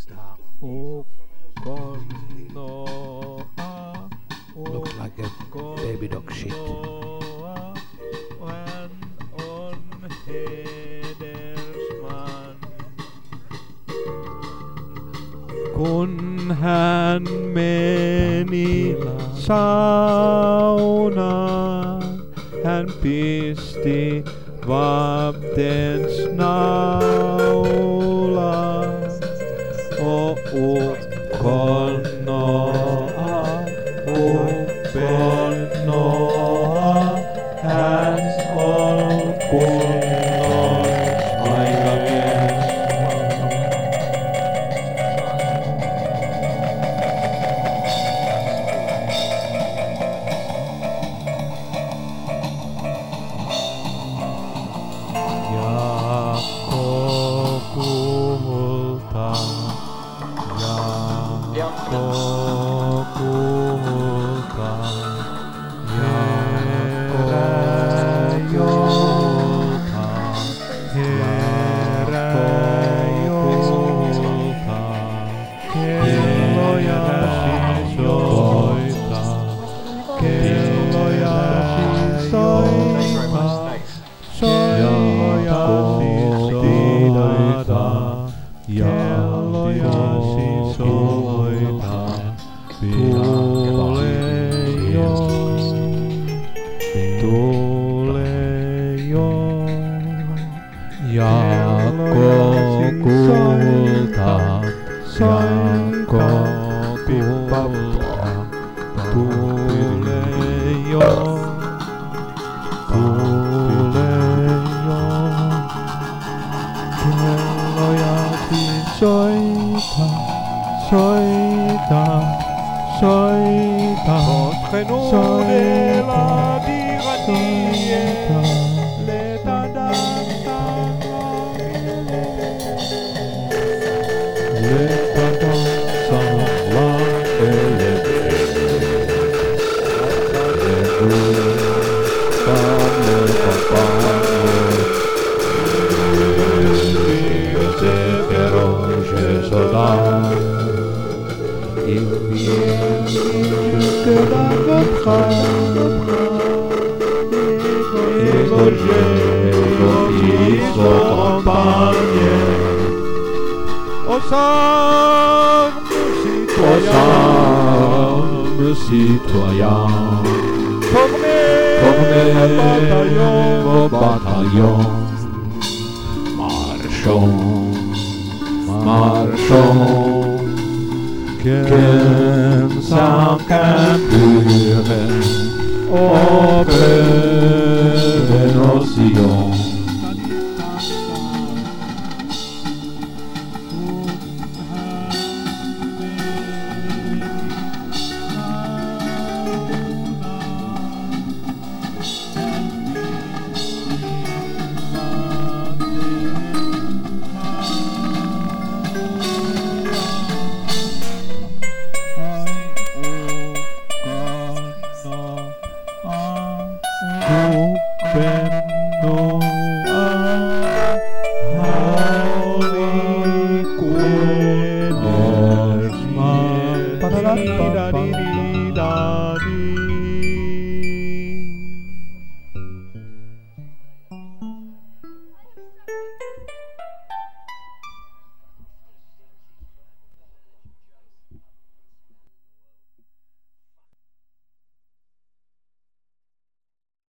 O Looks like a baby dog shit. En onhedersman. Kun hän meni saunaan, hän pisti vaptens naulaan. O ukkonnoa, ukkonnoa, hän on kunnon aikamies. Jaakko kulta, Jaakko kulta, heräjolta, heräjolta, kelloja soita, kelloja soita, soita soita, kelloja soita, tule jo, tule jo. Jaakko kulta, Jaakko kulta, tule jo, tule jo. Kelloja soita, soita, soita, soita, soita. Leta dansa la il que la votre et gorgé campagne ensemble citoyens formés au bataillon marchons sans campure au peu de nos sillons.